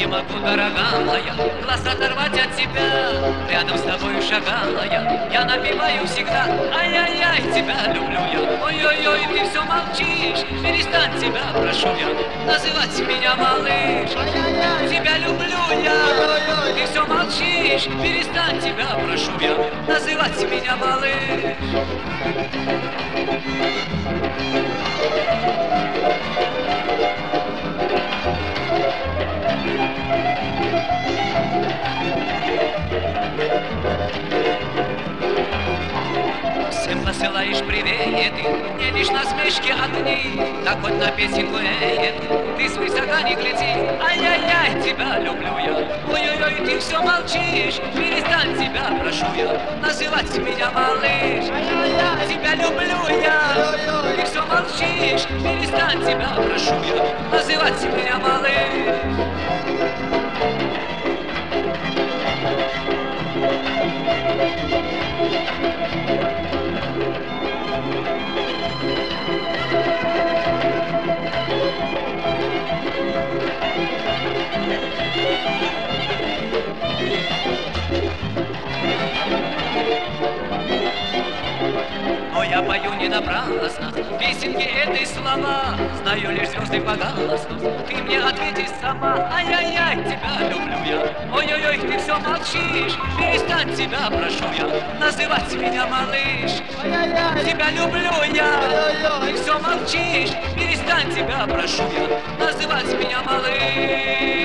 Не могу, дорогая, глаз оторвать от тебя. Рядом с тобой шагая, я напеваю всегда. Ай-яй-яй, тебя люблю я. Ой-ой-ой, ты все молчишь. Перестань, тебя прошу я называть меня малыш. Тебя люблю я. Ты все молчишь. Перестань, тебя прошу я называть меня малыш. Всем посылаешь приветы, не лишь насмешки одни, так хоть на песенку ты свысока не гляди. Ай-яй-яй, тебя люблю я. Ой-ой-ой, ты все молчишь. Перестань, тебя прошу я называть меня малыш. Тебя люблю я. Ты все молчишь. Перестань, тебя прошу я называть меня малыш. Но я пою не напрасно песенки этой слова. Знаю лишь звезды погаснут, ты мне ответишь сама. Ай-яй-яй, тебя люблю я. Ой-ой-ой, ты все молчишь. Перестань, тебя прошу я называть меня малыш. Тебя люблю я. Ты все молчишь. Перестань, тебя прошу я называть меня малыш.